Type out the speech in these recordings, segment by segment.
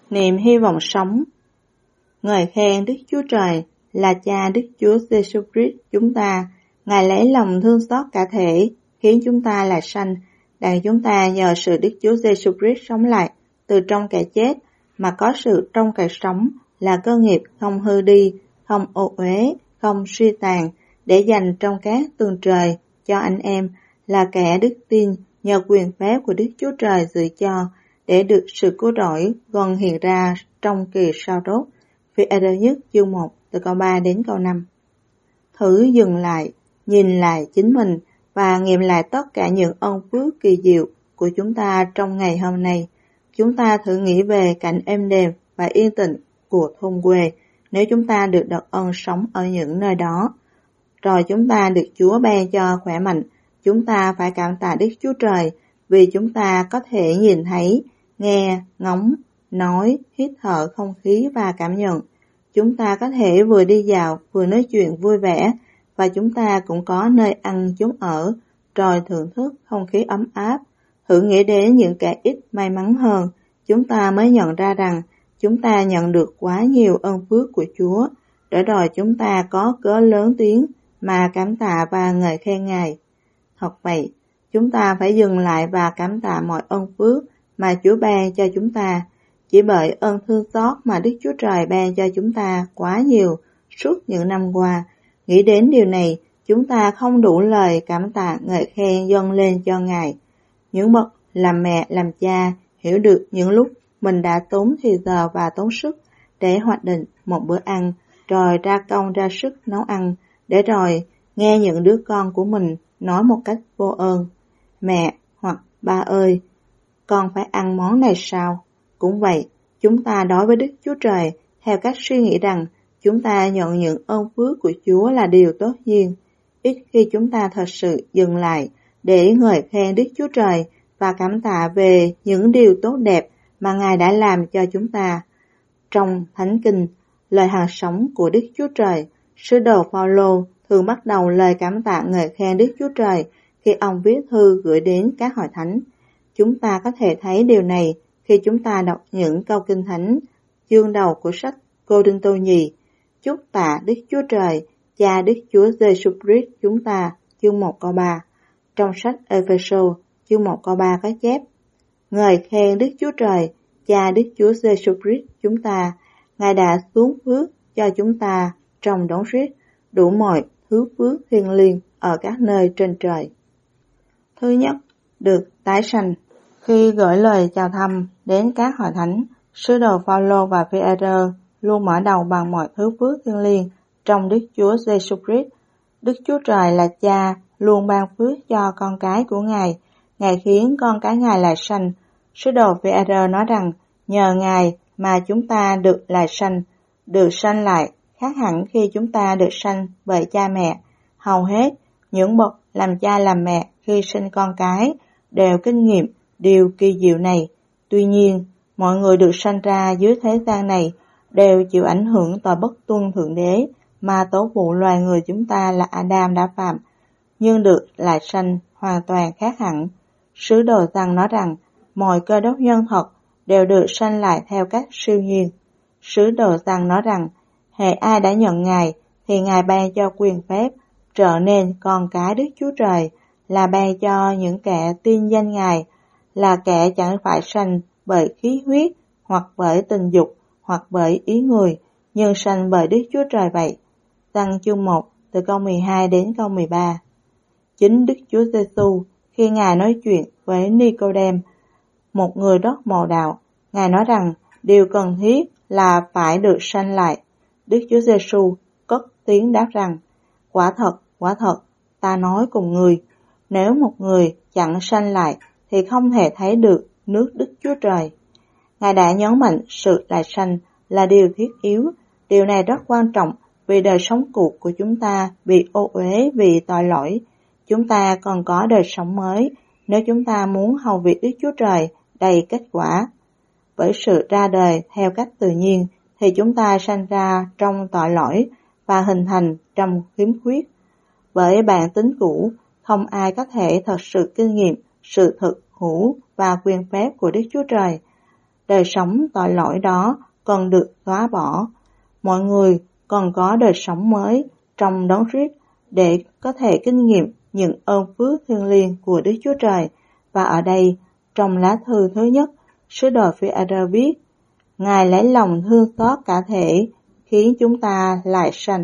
Niềm hy vọng sống. Ngợi khen Đức Chúa Trời là Cha Đức Chúa Giêsu Christ chúng ta. Ngài lấy lòng thương xót cả thể, khiến chúng ta là sanh, đặng chúng ta nhờ sự Đức Chúa Giêsu Christ sống lại từ trong kẻ chết, mà có sự trong kẻ sống, là cơ nghiệp không hư đi, không ô uế, không suy tàn, để dành trong các tường trời cho anh em là kẻ đức tin, nhờ quyền phép của Đức Chúa Trời dự cho, để được sự cứu rỗi còn hiện ra trong kỳ sau đốt. Phi-e-rơ nhất chương 1 từ câu 3 đến câu 5. Thử dừng lại, nhìn lại chính mình và nghiệm lại tất cả những ân phước kỳ diệu của chúng ta trong ngày hôm nay. Chúng ta thử nghĩ về cảnh êm đềm và yên tĩnh của thôn quê nếu chúng ta được đặc ân sống ở những nơi đó. Rồi chúng ta được Chúa ban cho khỏe mạnh. Chúng ta phải cảm tạ Đức Chúa Trời vì chúng ta có thể nhìn thấy, nghe, ngóng, nói, hít thở không khí và cảm nhận. Chúng ta có thể vừa đi dạo vừa nói chuyện vui vẻ, và chúng ta cũng có nơi ăn chốn ở, rồi thưởng thức không khí ấm áp. Thử nghĩ đến những kẻ ít may mắn hơn, chúng ta mới nhận ra rằng chúng ta nhận được quá nhiều ân phước của Chúa, để rồi chúng ta có cớ lớn tiếng mà cảm tạ và ngợi khen Ngài. Thật vậy, chúng ta phải dừng lại và cảm tạ mọi ân phước mà Chúa ban cho chúng ta. Chỉ bởi ơn thương xót mà Đức Chúa Trời ban cho chúng ta quá nhiều suốt những năm qua. Nghĩ đến điều này, chúng ta không đủ lời cảm tạ ngợi khen dâng lên cho Ngài. Những bậc làm mẹ làm cha hiểu được những lúc mình đã tốn thời giờ và tốn sức để hoạch định một bữa ăn, rồi ra công ra sức nấu ăn, để rồi nghe những đứa con của mình nói một cách vô ơn: "Mẹ" hoặc "Ba ơi, con phải ăn món này sao?" Cũng vậy, chúng ta đối với Đức Chúa Trời theo cách suy nghĩ rằng chúng ta nhận những ơn phước của Chúa là điều tốt nhiên. Ít khi chúng ta thật sự dừng lại để ngợi khen Đức Chúa Trời và cảm tạ về những điều tốt đẹp mà Ngài đã làm cho chúng ta. Trong Thánh Kinh, lời hằng sống của Đức Chúa Trời, sứ đồ Phao-lô thường bắt đầu lời cảm tạ ngợi khen Đức Chúa Trời khi ông viết thư gửi đến các hội thánh. Chúng ta có thể thấy điều này khi chúng ta đọc những câu kinh thánh chương đầu của sách Cô-rinh-tô nhì: "Chúc tạ Đức Chúa Trời, Cha Đức Chúa Giêsu Christ chúng ta", chương 1 câu 3. Trong sách Ê-phê-sô chương 1 câu 3 có chép: "Ngợi khen Đức Chúa Trời, Cha Đức Chúa Giêsu Christ chúng ta, Ngài đã xuống phước cho chúng ta trong đón rít đủ mọi thứ phước thiêng liêng ở các nơi trên trời." Thứ nhất, được tái sanh. Khi gửi lời chào thăm đến các hội thánh, sứ đồ Phao-lô và Phi-e-rơ luôn mở đầu bằng mọi thứ phước thiêng liêng trong Đức Chúa Giêsu Christ. Đức Chúa Trời là Cha luôn ban phước cho con cái của Ngài. Ngài khiến con cái Ngài lại sanh. Sứ đồ Phi-e-rơ nói rằng nhờ Ngài mà chúng ta được lại sanh. Được sanh lại khác hẳn khi chúng ta được sanh bởi cha mẹ. Hầu hết những bậc làm cha làm mẹ khi sinh con cái đều kinh nghiệm điều kỳ diệu này. Tuy nhiên, mọi người được sanh ra dưới thế gian này đều chịu ảnh hưởng tội bất tuân Thượng Đế mà tổ phụ loài người chúng ta là Adam đã phạm, nhưng được lại sanh hoàn toàn khác hẳn. Sứ đồ Giăng nói rằng mọi cơ đốc nhân thật đều được sanh lại theo cách siêu nhiên. Sứ đồ Giăng nói rằng hễ ai đã nhận Ngài thì Ngài ban cho quyền phép trở nên con cái Đức Chúa Trời, là ban cho những kẻ tin danh Ngài, là kẻ chẳng phải sanh bởi khí huyết hoặc bởi tình dục hoặc bởi ý người, nhưng sanh bởi Đức Chúa Trời vậy. Giăng chương 1 từ câu 12 đến câu 13. Chính Đức Chúa Giêsu khi Ngài nói chuyện với Ni-cô-đêm, một người rất mồ đạo, Ngài nói rằng điều cần thiết là phải được sanh lại. Đức Chúa Giêsu cất tiếng đáp rằng: quả thật, ta nói cùng người, nếu một người chẳng sanh lại thì không thể thấy được nước Đức Chúa Trời. Ngài đã nhấn mạnh sự lại sanh là điều thiết yếu. Điều này rất quan trọng vì đời sống cũ của chúng ta bị ô uế vì tội lỗi. Chúng ta còn có đời sống mới nếu chúng ta muốn hầu việc Đức Chúa Trời đầy kết quả. Với sự ra đời theo cách tự nhiên thì chúng ta sanh ra trong tội lỗi và hình thành trong khiếm khuyết. Bởi bản tính cũ, không ai có thể thật sự kinh nghiệm sự thực hữu và quyền phép của Đức Chúa Trời. đời sống tội lỗi đó cần được xóa bỏ. Mọi người cần có đời sống mới trong đấng Christ để có thể kinh nghiệm những ơn phước thiêng liêng của Đức Chúa Trời. Và ở đây, trong lá thư thứ nhất, sứ đồ Phi-e-rơ viết, Ngài lấy lòng thương xót cả thể, khiến chúng ta lại sanh.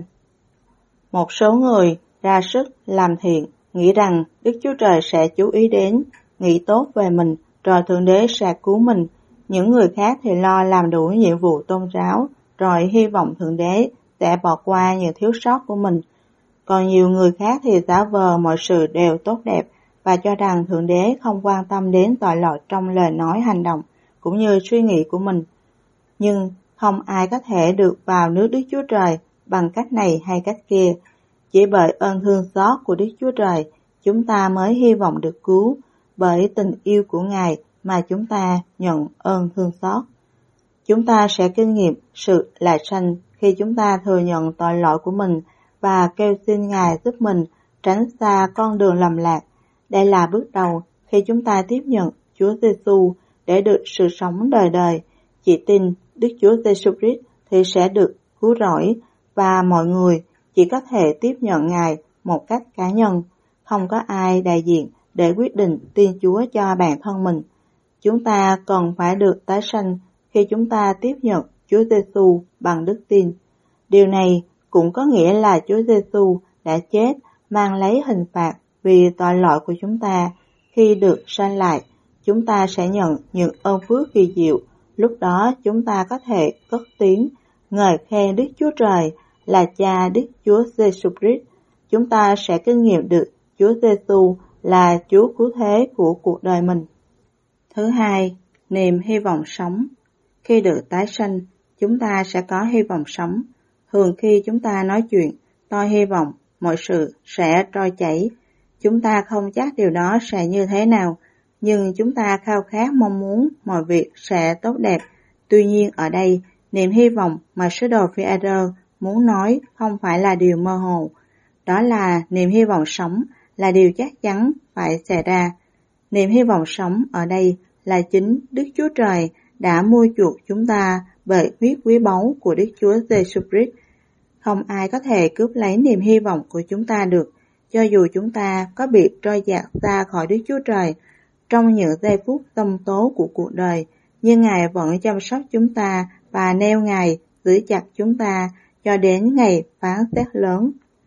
Một số người ra sức làm thiện, nghĩ rằng Đức Chúa Trời sẽ chú ý đến, nghĩ tốt về mình, rồi Thượng Đế sẽ cứu mình. Những người khác thì lo làm đủ nhiệm vụ tôn giáo, rồi hy vọng Thượng Đế sẽ bỏ qua những thiếu sót của mình. Còn nhiều người khác thì giả vờ mọi sự đều tốt đẹp và cho rằng Thượng Đế không quan tâm đến tội lỗi trong lời nói, hành động cũng như suy nghĩ của mình. Nhưng không ai có thể được vào nước Đức Chúa Trời bằng cách này hay cách kia. Chỉ bởi ơn thương xót của Đức Chúa Trời, chúng ta mới hy vọng được cứu. Bởi tình yêu của Ngài mà chúng ta nhận ơn thương xót. Chúng ta sẽ kinh nghiệm sự lại sanh khi chúng ta thừa nhận tội lỗi của mình và kêu xin Ngài giúp mình tránh xa con đường lầm lạc. Đây là bước đầu khi chúng ta tiếp nhận Chúa Giêsu để được sự sống đời đời. Chỉ tin Đức Chúa Giêsu Christ thì sẽ được cứu rỗi, và mọi người chỉ có thể tiếp nhận Ngài một cách cá nhân. Không có ai đại diện để quyết định tin Chúa cho bản thân mình. Chúng ta cần phải được tái sanh khi chúng ta tiếp nhận Chúa Giêsu bằng đức tin. Điều này cũng có nghĩa là Chúa Giêsu đã chết mang lấy hình phạt vì tội lỗi của chúng ta. Khi được sanh lại, chúng ta sẽ nhận những ơn phước kỳ diệu. Lúc đó chúng ta có thể cất tiếng ngợi khen Đức Chúa Trời là Cha Đức Chúa Giêsu Christ. Chúng ta sẽ kinh nghiệm được Chúa Giêsu là Chúa cứu thế của cuộc đời mình. Thứ hai, niềm hy vọng sống. Khi được tái sanh, chúng ta sẽ có hy vọng sống. Thường khi chúng ta nói chuyện, tôi hy vọng mọi sự sẽ trôi chảy. Chúng ta không chắc điều đó sẽ như thế nào, nhưng chúng ta khao khát mong muốn mọi việc sẽ tốt đẹp. Tuy nhiên ở đây, niềm hy vọng mà sứ đồ Phi-e-rơ muốn nói không phải là điều mơ hồ. Đó là niềm hy vọng sống, là điều chắc chắn phải xảy ra. Niềm hy vọng sống ở đây là chính Đức Chúa Trời đã mua chuộc chúng ta bởi huyết quý báu của Đức Chúa Giêsu Christ. Không ai có thể cướp lấy niềm hy vọng của chúng ta được, cho dù chúng ta có bị trôi dạt ra khỏi Đức Chúa Trời trong những giây phút tâm tố của cuộc đời, nhưng Ngài vẫn chăm sóc chúng ta và neo Ngài giữ chặt chúng ta cho đến ngày phán xét lớn.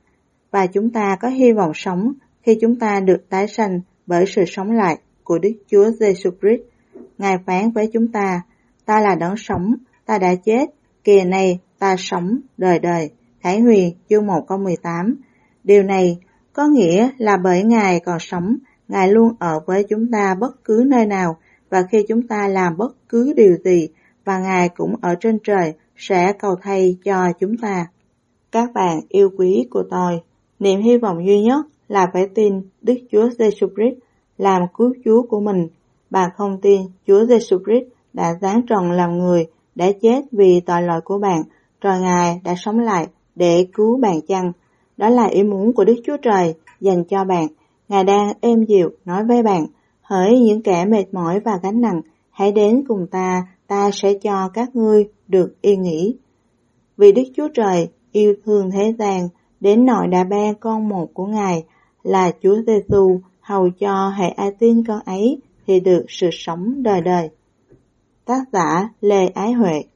Và chúng ta có hy vọng sống khi chúng ta được tái sanh bởi sự sống lại của Đức Chúa Giêsu Christ. Ngài phán với chúng ta, ta là đấng sống, ta đã chết, kìa này ta sống đời đời. Khải Huyền chương 1 câu 18. Điều này có nghĩa là bởi Ngài còn sống, Ngài luôn ở với chúng ta bất cứ nơi nào, và khi chúng ta làm bất cứ điều gì, và Ngài cũng ở trên trời sẽ cầu thay cho chúng ta. Các bạn yêu quý của tôi, niềm hy vọng duy nhất là phải tin Đức Chúa Giêsu Christ làm cứu Chúa của mình. Bạn không tin Chúa Giêsu Christ đã giáng trần làm người, đã chết vì tội lỗi của bạn, rồi Ngài đã sống lại để cứu bạn chăng? Đó là ý muốn của Đức Chúa Trời dành cho bạn. Ngài đang êm dịu nói với bạn, hỡi những kẻ mệt mỏi và gánh nặng, hãy đến cùng ta sẽ cho các ngươi được yên nghỉ. Vì Đức Chúa Trời yêu thương thế gian, đến nỗi đã ban con một của Ngài là Chúa Giêsu, hầu cho hễ ai tin con ấy thì được sự sống đời đời. Tác giả Lê Ái Huệ.